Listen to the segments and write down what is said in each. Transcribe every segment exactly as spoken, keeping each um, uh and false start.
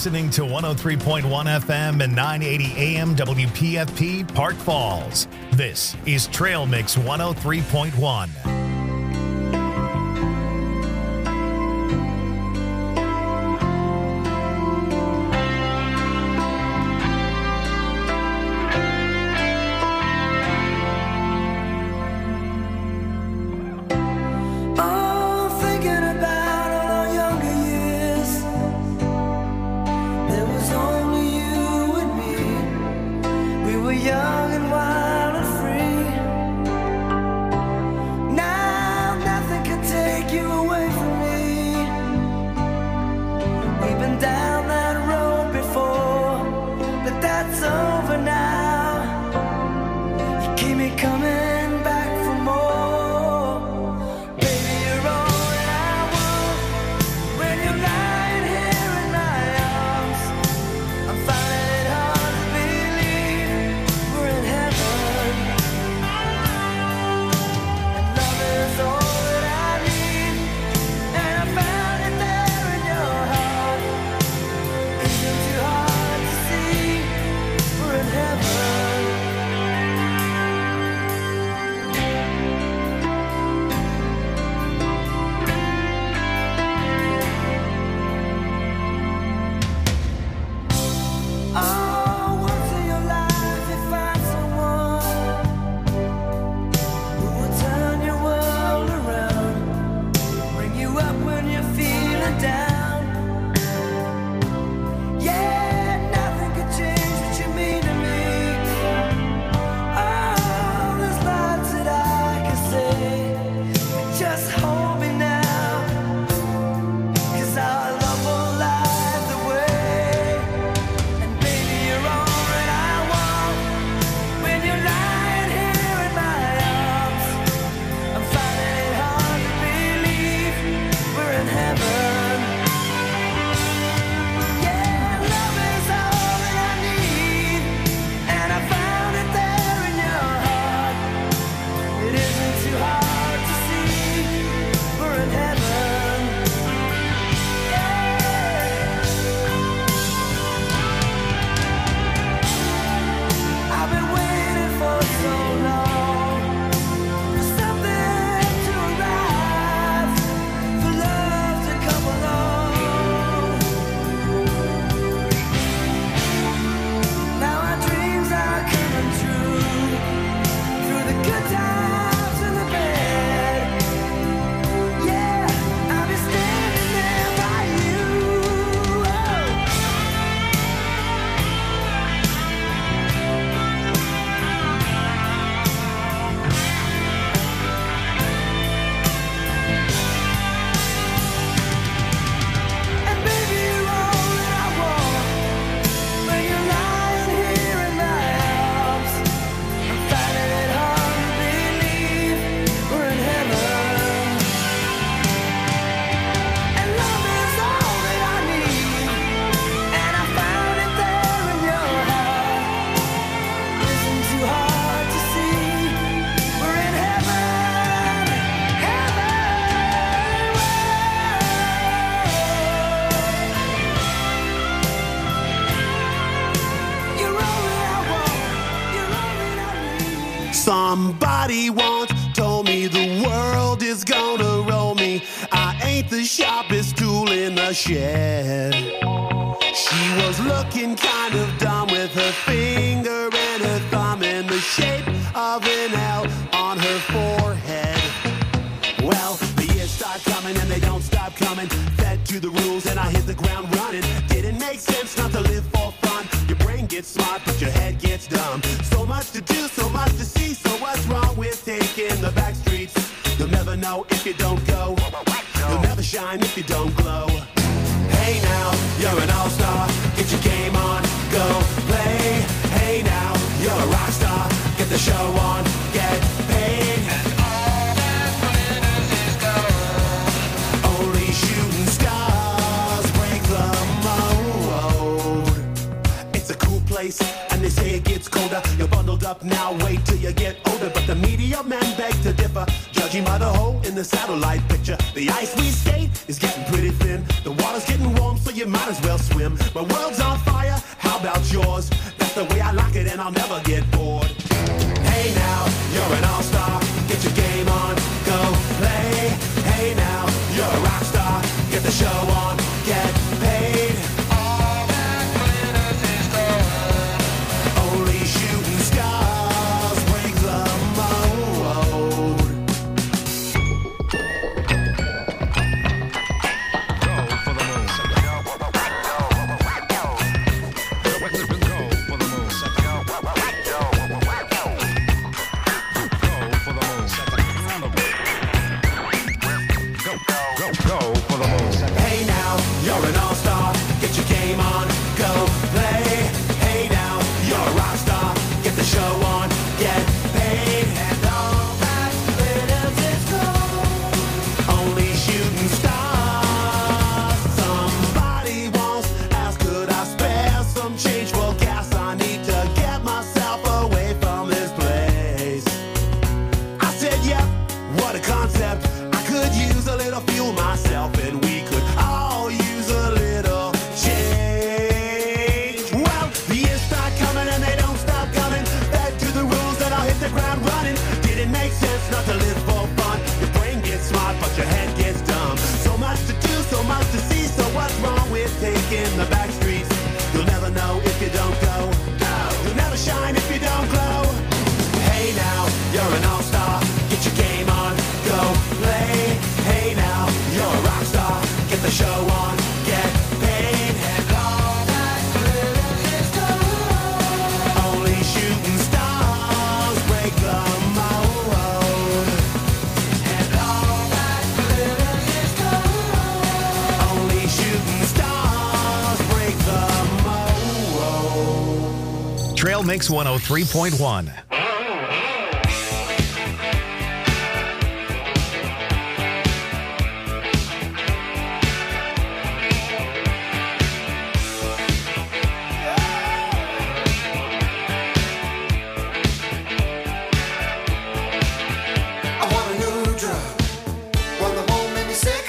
listening to one oh three point one F M and nine eighty A M W P F P Park Falls. This is Trail Mix one oh three point one. Young and wild and free. Somebody once told me the world is gonna roll me. I ain't the sharpest tool in the shed. She was looking kind of dumb with her finger and her thumb in the shape of an L on her forehead. Well, the years start coming and they don't stop coming. Fed to the rules and I hit the ground running. Didn't make sense not to live for fun. Your brain gets smart but your head gets dumb. So much to do, so much to see. So what's wrong with taking the back streets? You'll never know if you don't go. You'll never shine if you don't glow. Hey now, you're an all-star. Get your game on, go play. Hey now, you're a rock star. Get the show on, get paid. And all that glitters is gold. Only shooting stars break the mold. It's a cool place, and they say it gets colder. You're bundled up now, wait till you get older. But the media men beg to differ, judging by the hole in the satellite picture. The ice we skate is getting pretty thin. The water's getting warm, so you might as well swim. My world's on fire, how about yours? That's the way I like it, and I'll never get bored. Hey now, you're an all-star. Get your game on, go play. Hey now, you're a rock star. Get the show on, get paid. All that glitters is gold. Only shooting stars break the mold. Go for the moon. Go for the moon. Go for the moon. Hey now, you're an all-star. Get your game on, go play. Hey now, you're a rock star. Get the show on, get paid. And all that glitters is gold. Only shooting stars. Somebody once asked, could I spare some change for gas? I need to get myself away from this place. I said, yeah, what a concept. I could use a little fuel myself, and we could all use a little change. Well, the years start coming and they don't stop coming. Fed to the rules that I'll hit the ground running. Didn't make sense not to live for fun. Your brain gets smart, but your head gets dumb. So much to do, so much to see. So what's wrong with taking the back streets? You'll never know if you don't go. No, you'll never shine if you don't glow. Hey now, you're an all-star. Get your game on, go play. Hey now, you're a rock star. Get the show on, get paid. And all that glitters is gold. Only shooting stars break the mold. And all that glitters is gold. Only shooting stars break the mold. Trail Mix one oh three point one. I want a new drug, one that won't make me sick,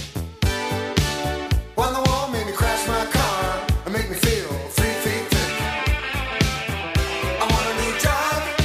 one that won't make me crash my car and make me feel three feet thick. I want a new drug,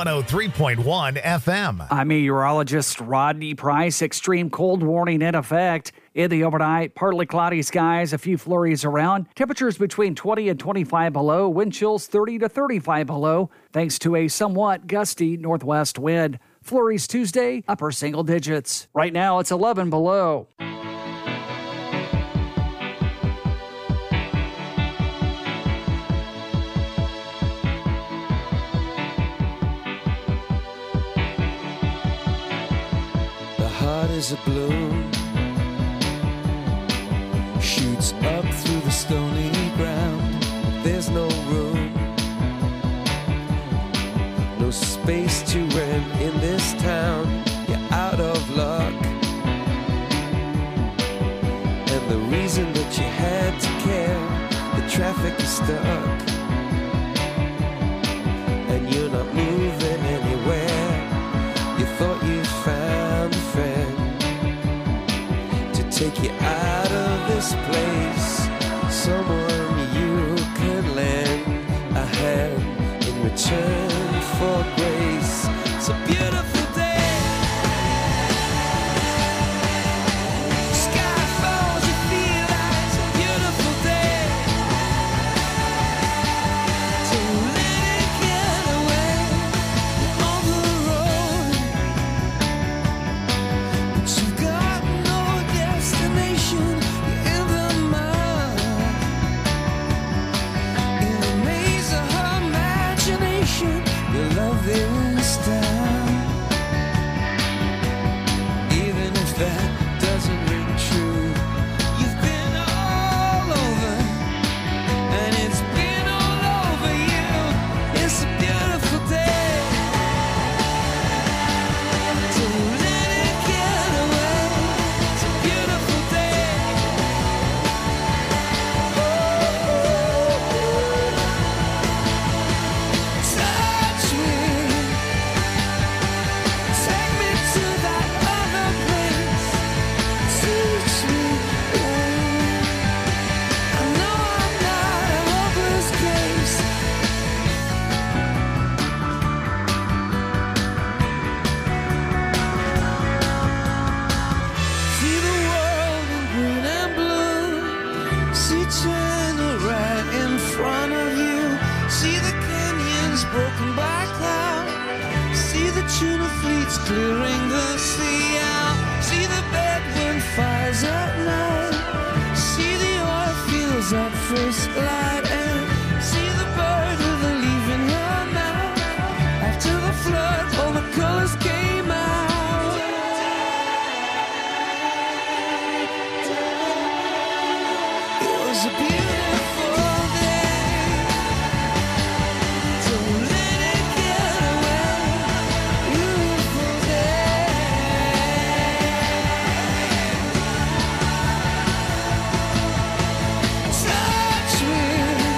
one oh three point one F M. I'm meteorologist Rodney Price. Extreme cold warning in effect. In the overnight, partly cloudy skies, a few flurries around. Temperatures between twenty and twenty-five below. Wind chills thirty to thirty-five below, thanks to a somewhat gusty northwest wind. Flurries Tuesday, upper single digits. Right now, it's eleven below. The heart is a balloon, shoots up through the stony ground. There's no room, no space to rent in this town. You're out of luck, and the reason that you had to care, the traffic is stuck, and you're not moving anywhere. You thought you found a friend to take you out of this place, someone you can lend a hand in return for grace. It's a beautiful day. Sky falls, you feel like it's a beautiful day. Don't let it get away on the road, but you've got no destination. You're in the mud, in a maze of her imagination. Your love is down, even if that doesn't ring true. You've been all over, and it's been all over you. It's a beautiful day. Don't let it get away. It's a beautiful day. Touch me, take me to that other place. Teach me, I know I'm not a hopeless case. See the world in green and blue. See China right in front of you. See the canyons broken by cloud. See the tuna fleets clearing the sea out. See the bedroom fires at night. See the oil fields at first light. And see the bird with a leaf in her mouth. After the flood, all the colors came out. It was a beautiful day. Don't let it get away. Beautiful day. Touch me.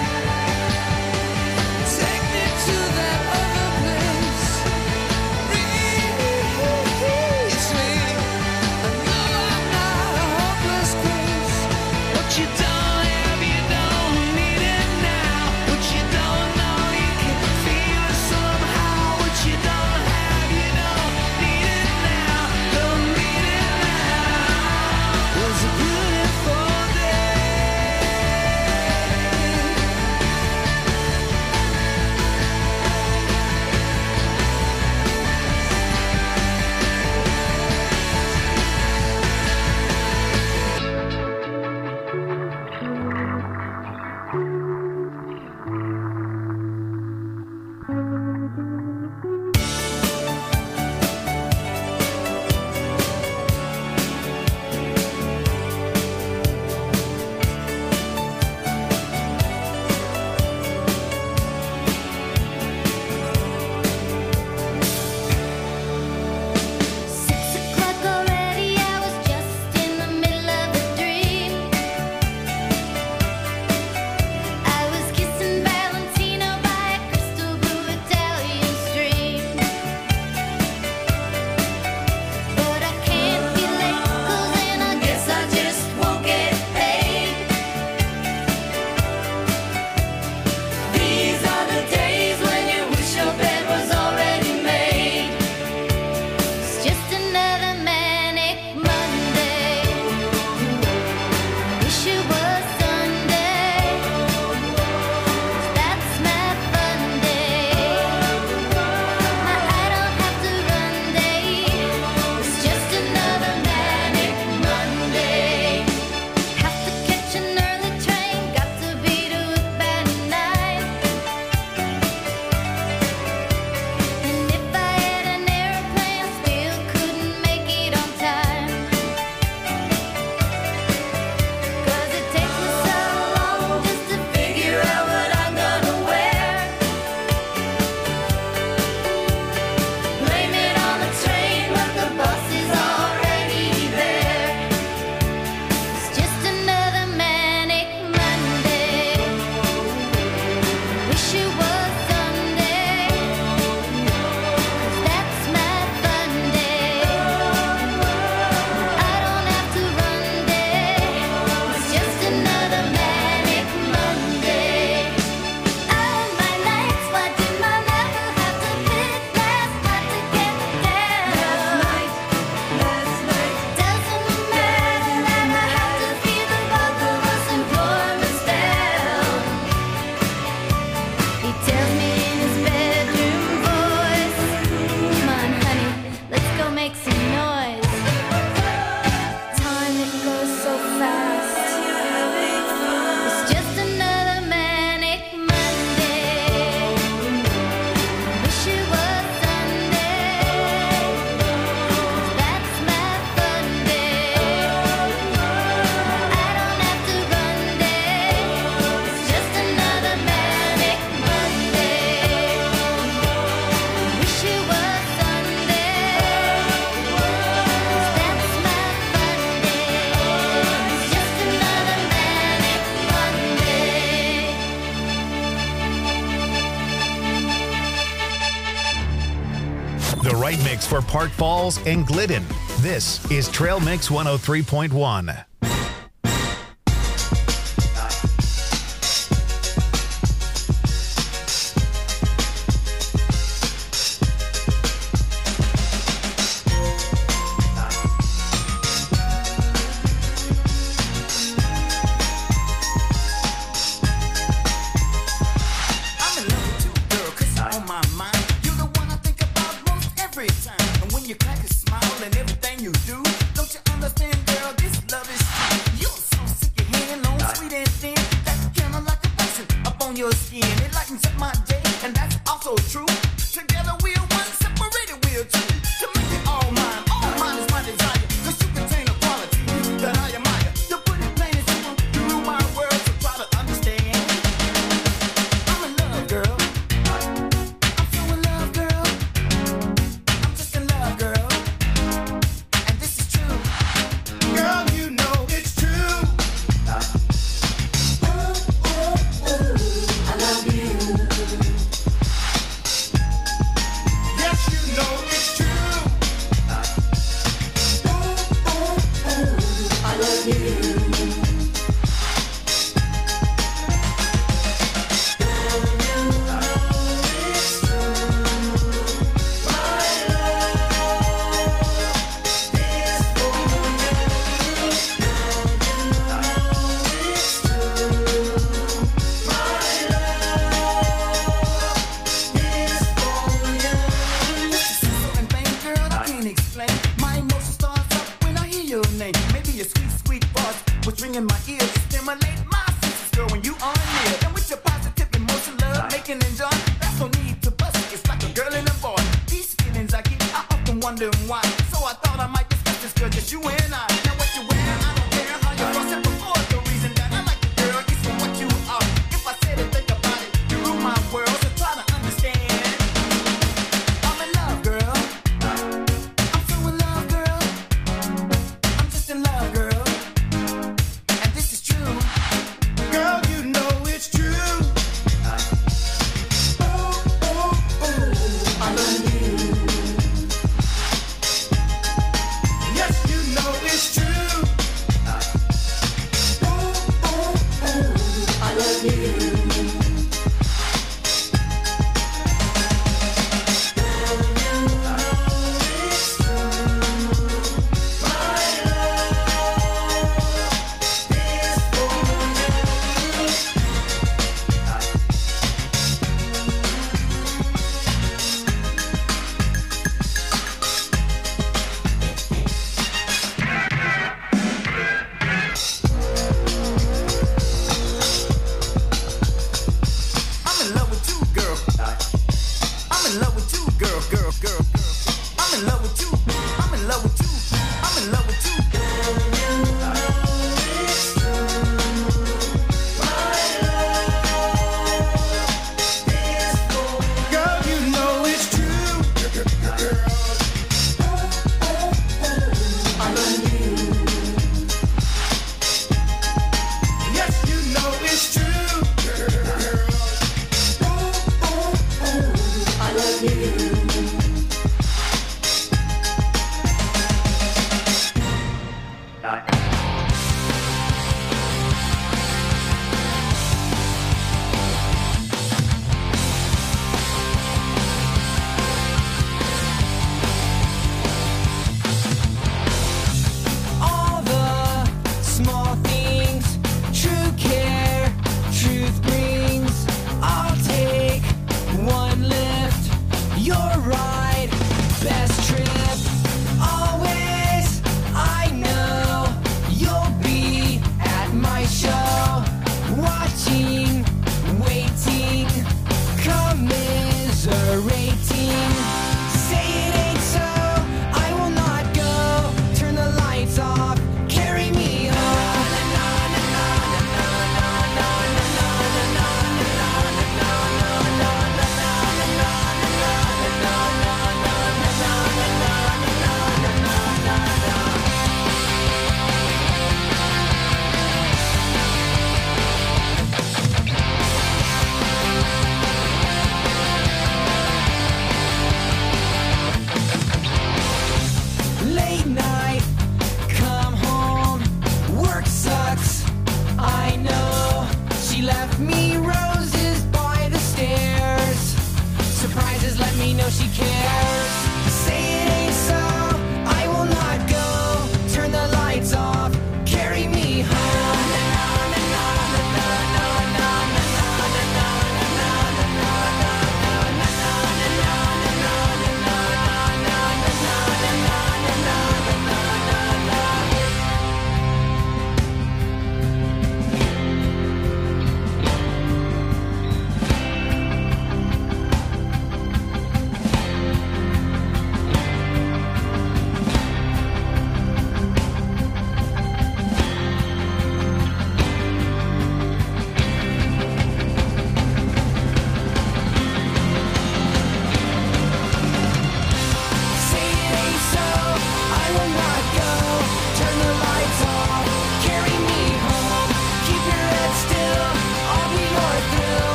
right mix for Park Falls and Glidden. This is Trail Mix one oh three point one.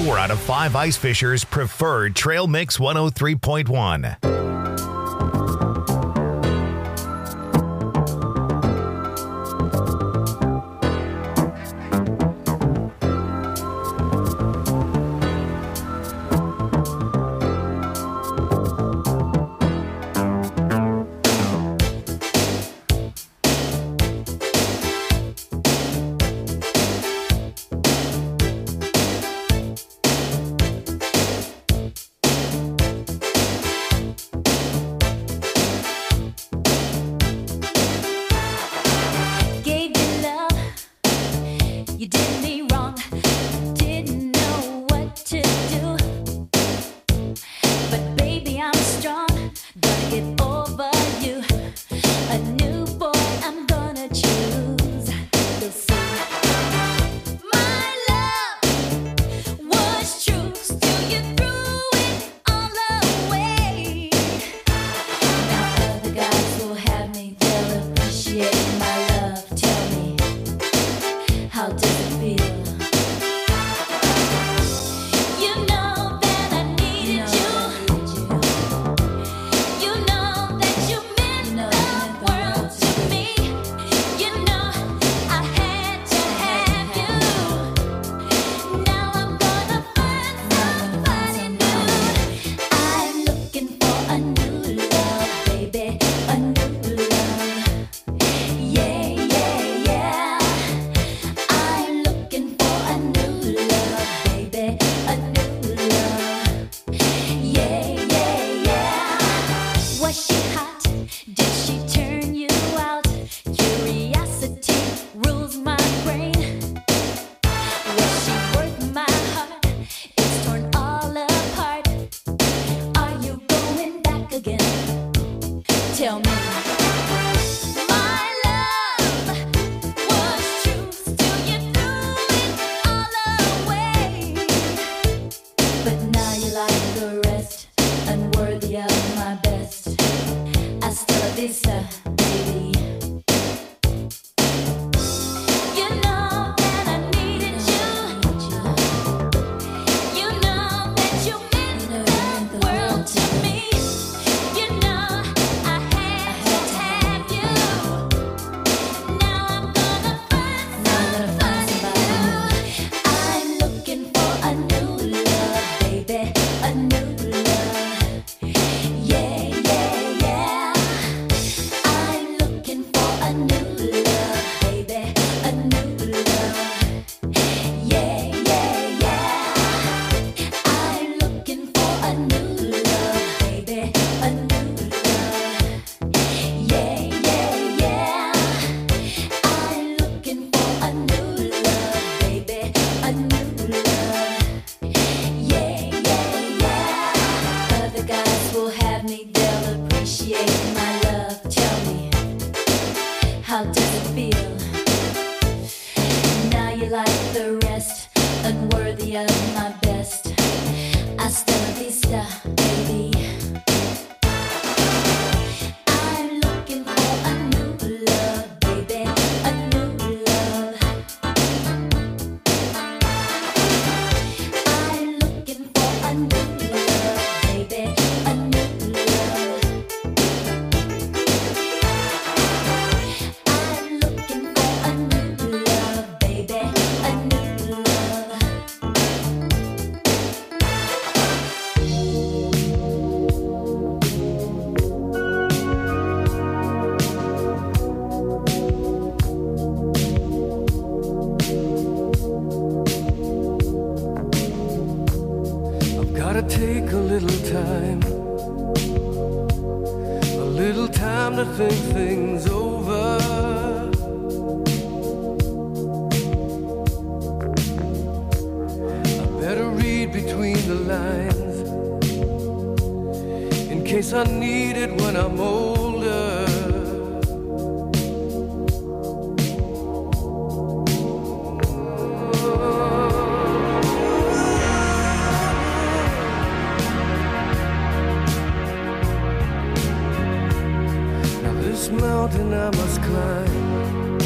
Four out of five ice fishers preferred Trail Mix one oh three point one.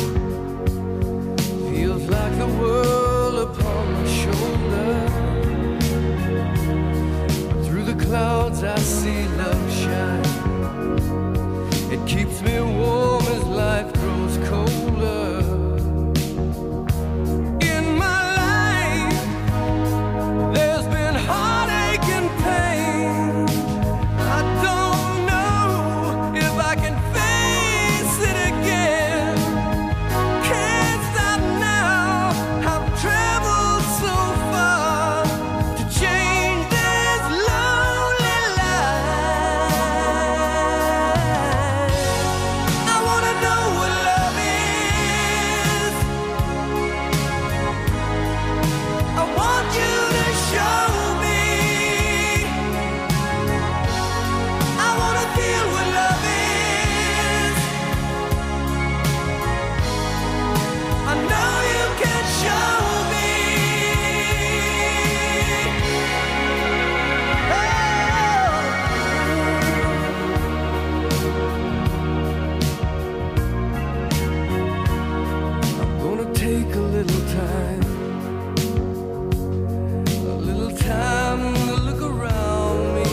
Feels like the world upon my shoulder. see love shine. It keeps me warm as life grows colder. In my life, there's been heartache and pain. I don't know if I can face it again. Can't stop now. I've traveled so far to change this lonely life. I wanna know what love is. I want you to show me. I wanna feel what love is. I know you can show me. I'm gonna take a little time, a little time to look around me.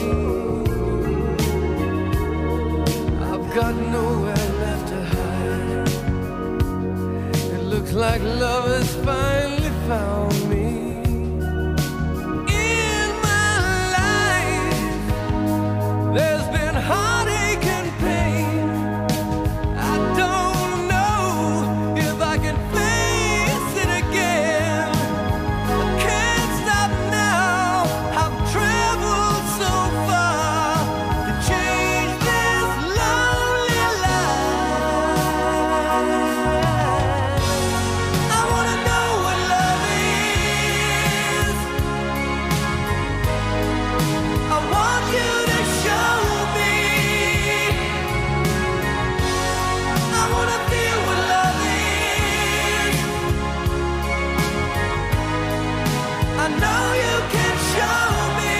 I've got nowhere left to hide. It looks like love has finally found me. In my life, there's been heartache and pain. I don't know if I can face it again. I can't stop now. I've traveled so far to change this lonely life. I wanna know what love is. I want you to show me. I wanna feel what love is. I know you can show me.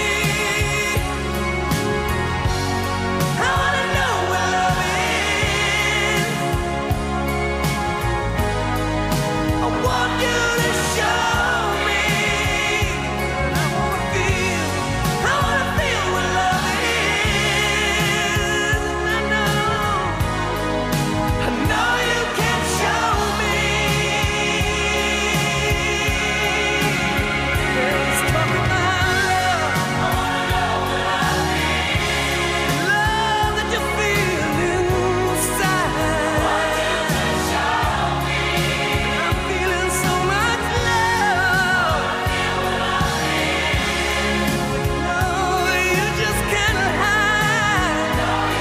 I wanna know what love is. I want you to show me. I wanna feel, I wanna feel what love is. I know, I know you can show me. Let's talk about love. I wanna know what love is. Love that you feel inside. I'm feeling so much love. No, you just can't hide.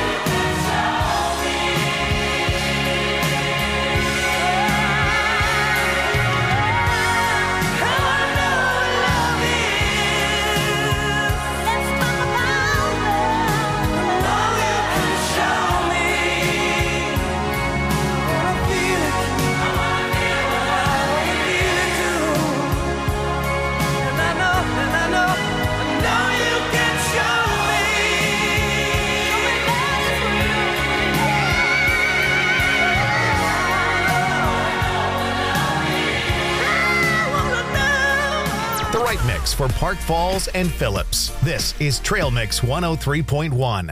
I wanna know what love is. Let's talk about love. I know you can show me. I wanna feel it. I wanna feel it. I wanna feel it too. And I know, and I know, I know you can show me. I wanna know. The right mix for Park Falls and Phillips. This is Trail Mix one oh three point one.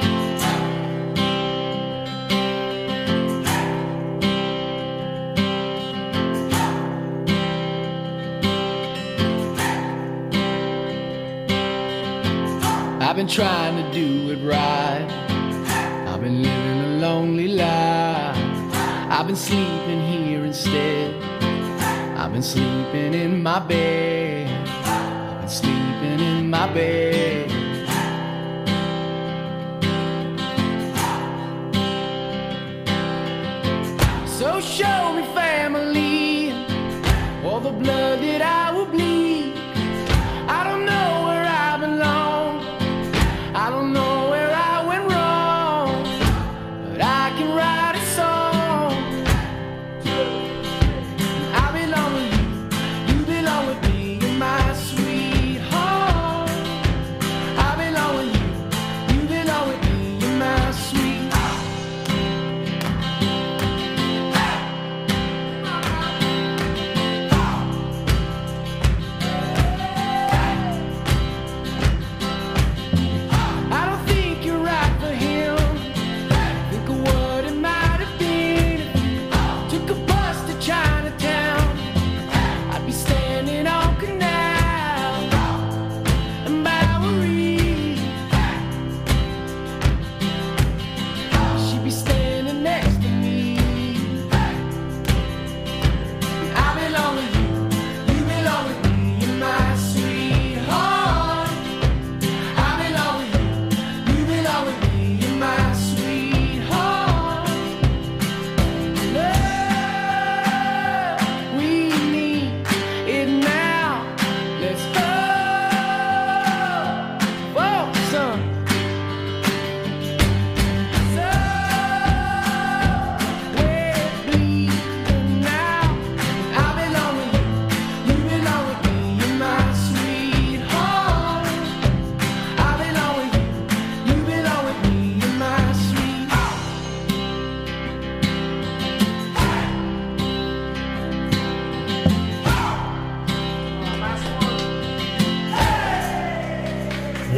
I've been trying to do it right. I've been living a lonely life. I've been sleeping here instead. I've been sleeping in my bed. I've been sleeping in my bed. So show me family, all the blood that I will bleed. I don't know where I belong. I don't know where I went wrong, but I can write a song. I belong with you, you belong with me, you're my sweetheart.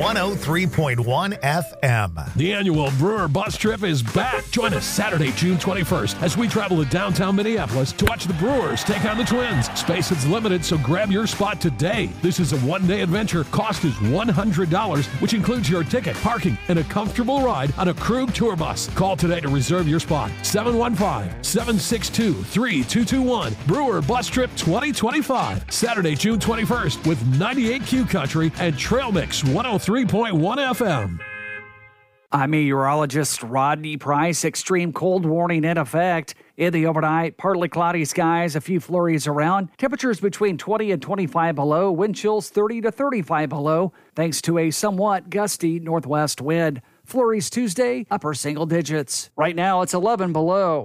one oh three point one F M. The annual Brewer Bus Trip is back. Join us Saturday, June twenty-first, as we travel to downtown Minneapolis to watch the Brewers take on the Twins. Space is limited, so grab your spot today. This is a one-day adventure. Cost is one hundred dollars, which includes your ticket, parking, and a comfortable ride on a Krug tour bus. Call today to reserve your spot. seven one five, seven six two, three two two one. Brewer Bus Trip twenty twenty-five. Saturday, June twenty-first, with ninety-eight Q Country and Trail Mix one oh three point one F M. I'm meteorologist Rodney Price. Extreme cold warning in effect. In the overnight, partly cloudy skies, a few flurries around. Temperatures between twenty and twenty-five below. Wind chills thirty to thirty-five below, thanks to a somewhat gusty northwest wind. Flurries Tuesday, upper single digits. Right now, it's eleven below.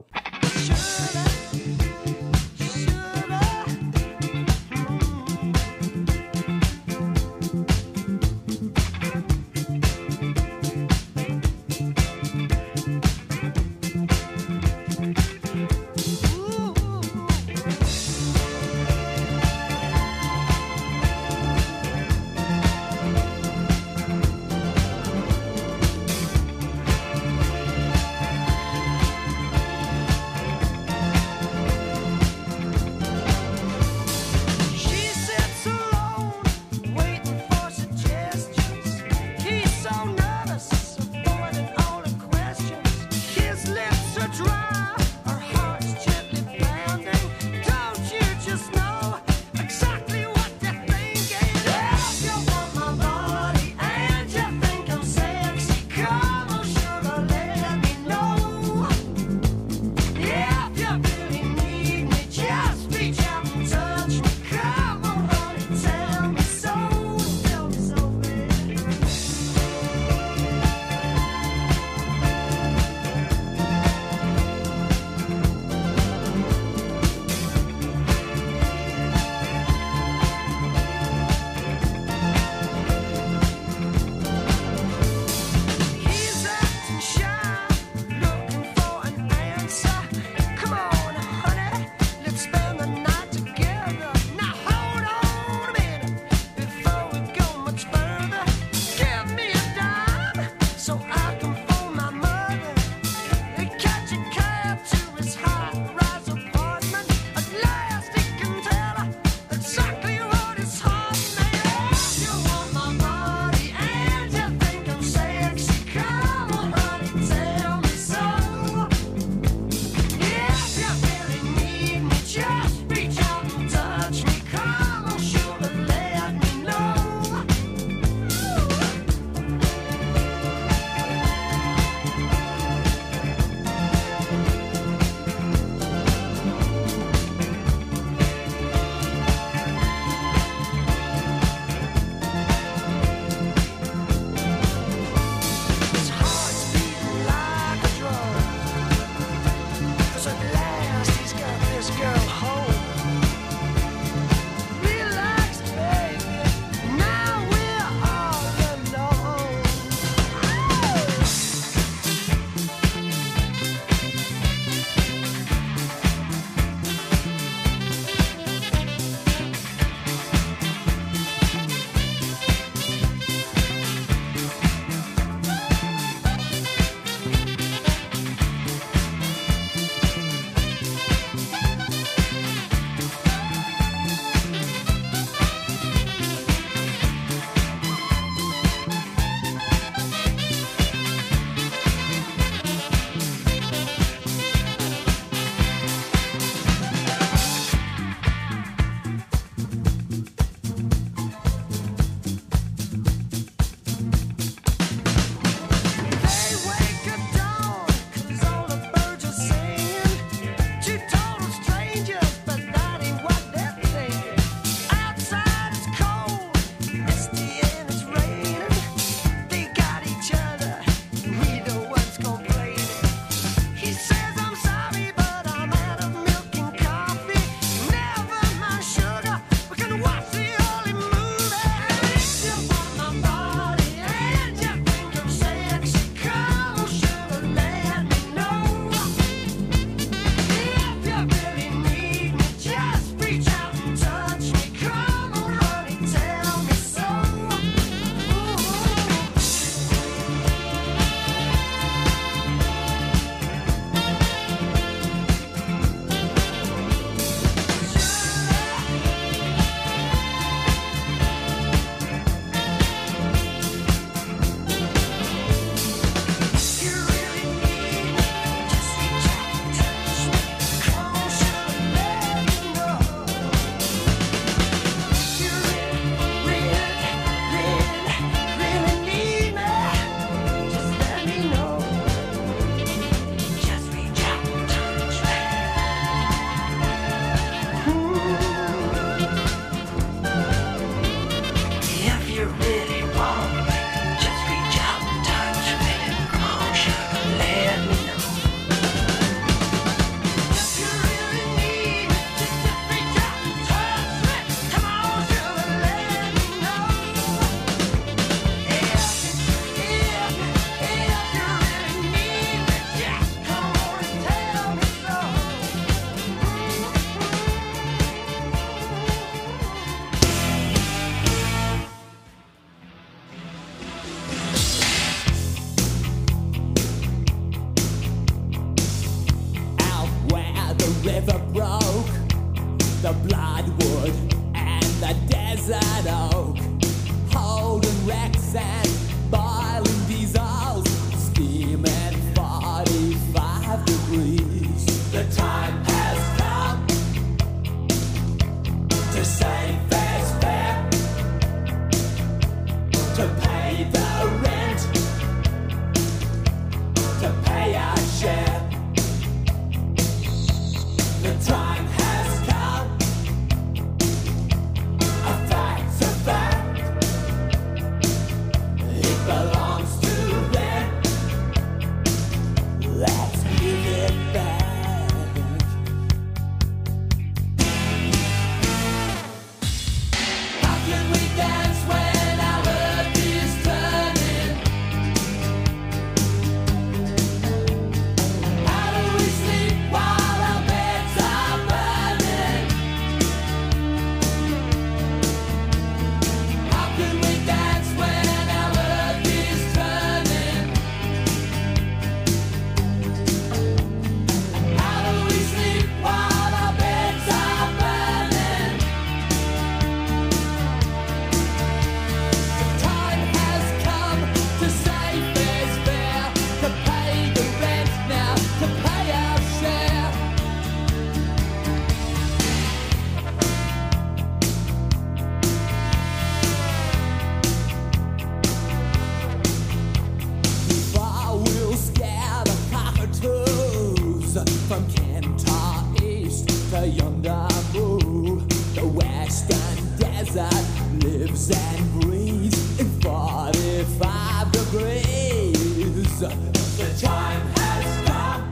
can breathe in forty-five degrees. The time has come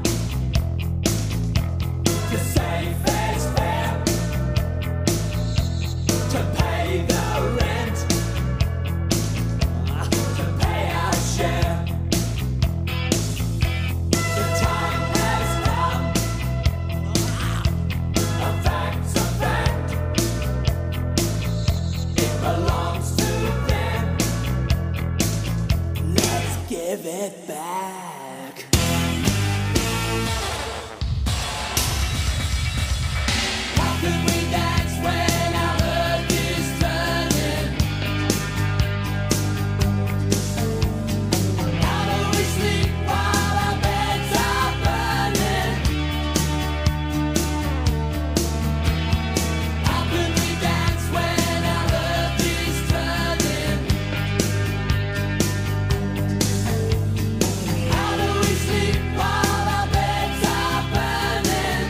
to say fair's fair, to pay the rent, to pay our share. The time has come, a fact's a fact, it belongs to them. Let's give it back. How can we dance when our earth is turning? How do we sleep while our beds are burning? How can we dance when our earth is turning? How do we sleep while our beds are burning?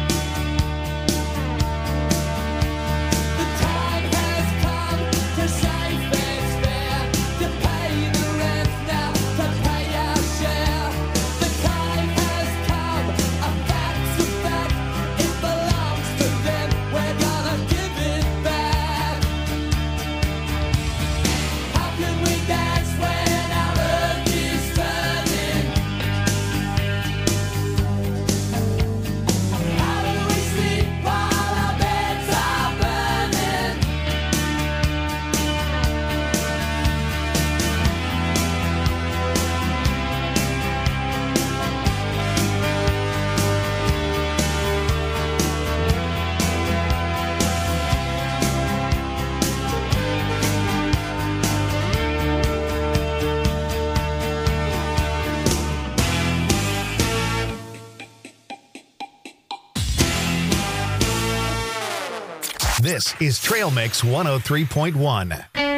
The time has come to save fair's fair, to pay the rent now, to pay our share. The time has come, a fact's a fact, it belongs to them, we're gonna give it back. How can we dance when our earth is turning? How do we sleep while our beds are burning? This is Trail Mix one oh three point one.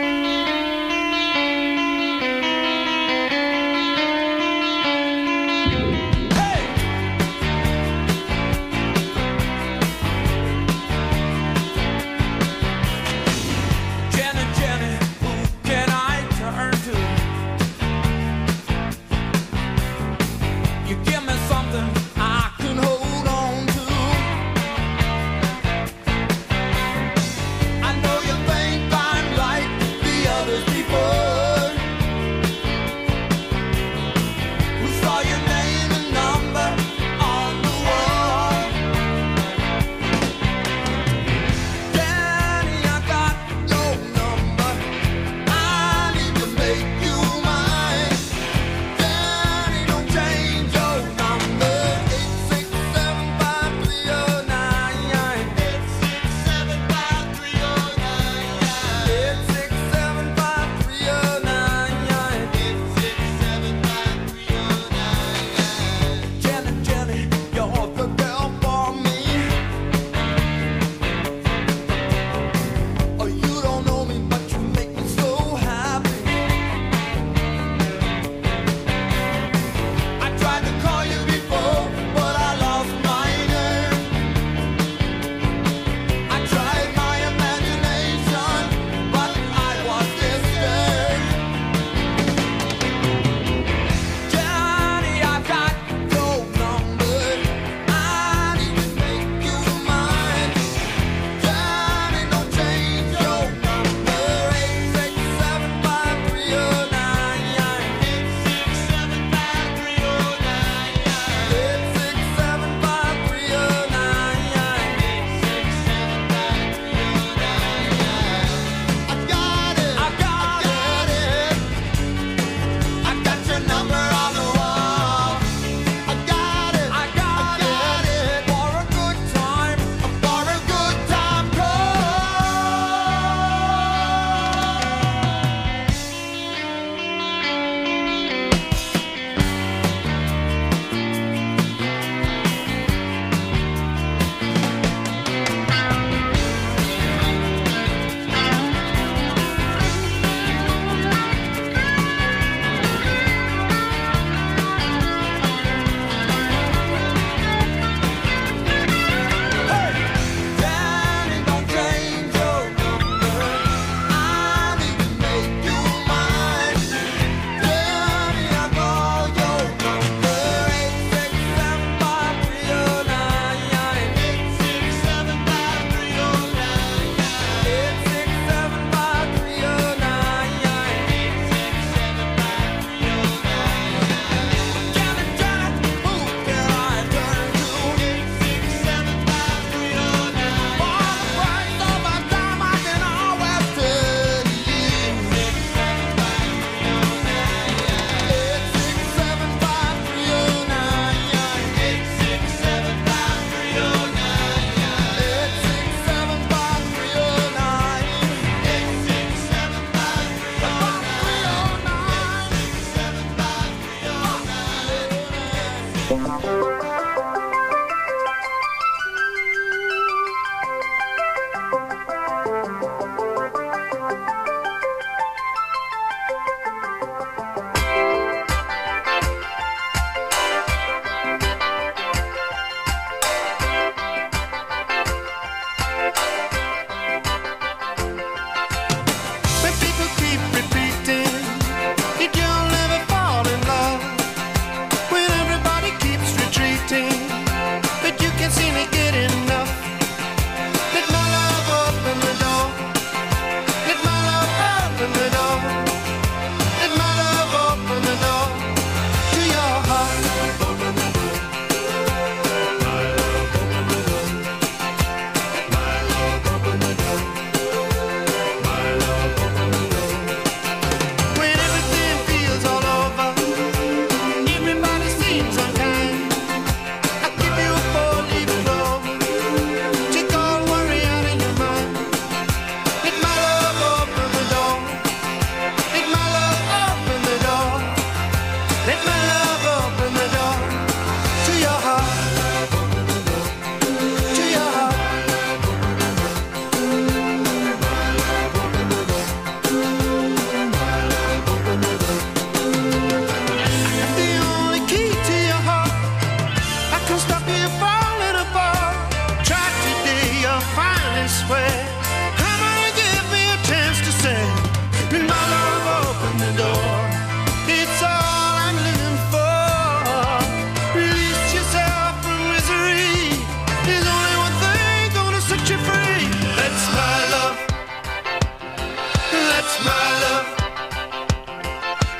Jenny, Jenny, who can I turn to? You give me something I can hold on to. I know you think I'm right.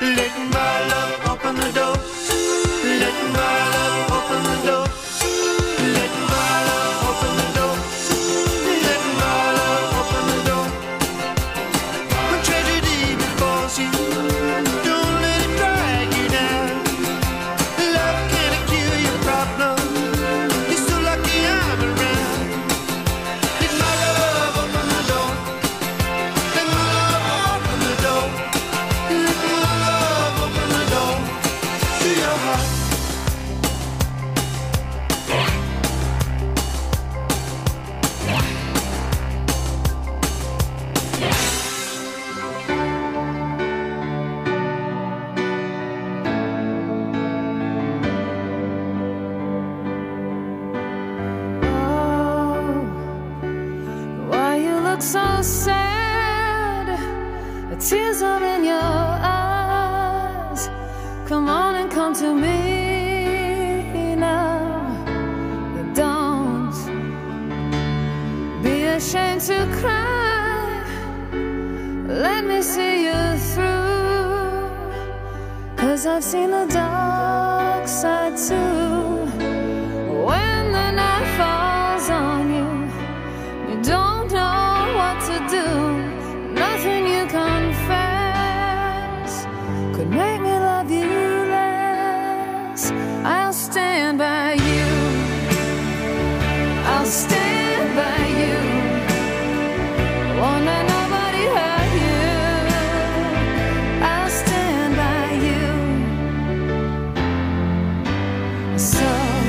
Let my love open the door. Let my love open the door. Let my love open the door. Let my love open the door. When tragedy befalls you, don't let it drag you down. Love can't cure your problem. You're so lucky I'm around. Let my love open the door. Let my love open the door. Let my love open the door to your heart. Why you look so sad? The tears are in your eyes. Come on and come to me now. Don't be ashamed to cry. Let me see you through. 'Cause I've seen the dark side too. When the night falls on you, you don't know what to do. Nothing you confess could make me love you less. I'll stand by you. I'll stand by you. Won't let nobody hurt you. I'll stand by you. So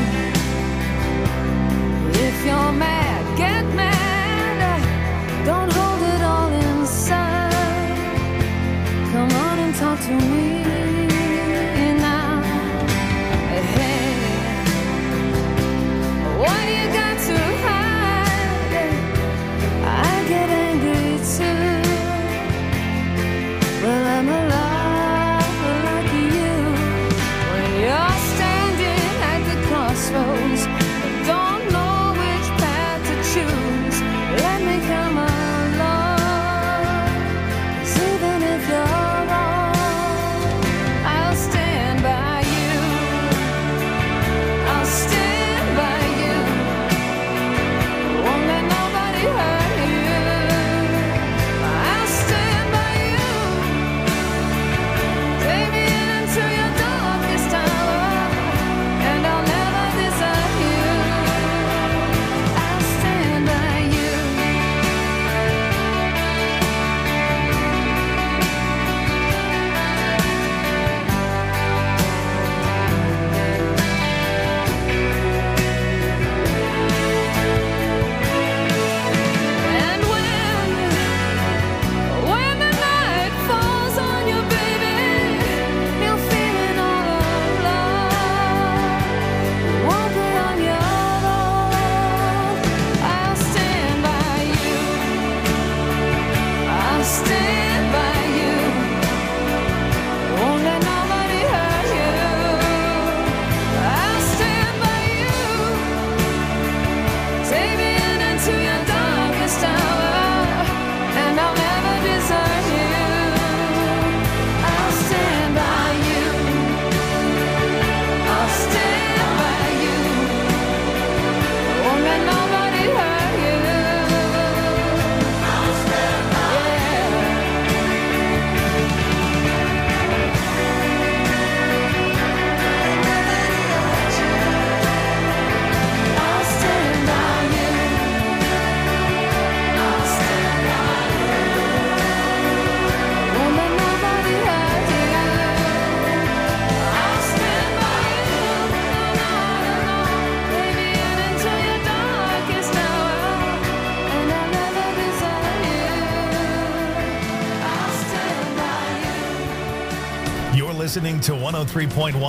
if you're mad, get mad. Don't hold it all inside. Come on and talk to me now. Hey, what you got to hide? I get angry too. Well, I'm alive like you. When you're standing at the crossroads, don't know which path to choose. Let me come along. 'Cause even if you're wrong, I'll stand by you. I'll stand by you. Won't let nobody hurt you. I'll stand by you. Take me into your darkest hour, and I'll never desert you. I'll stand by you. And when, when the night falls on you, baby, you're feeling all alone. You won't be on your own. I'll stand by you. I'll stand by you. Won't let nobody hurt you. I'll stand by you. Take me in into your darkest hour, and I'll never desert you. I'll stand by you. I'll stand by you. Won't let nobody hurt you. I'll stand by you. I'll stand by you. I'll stand by you. Won't let nobody hurt you. I'll stand by you. No, no, no, baby, and into your darkest hour, and I'll never desert you. I'll stand by you. You're listening to one oh three point one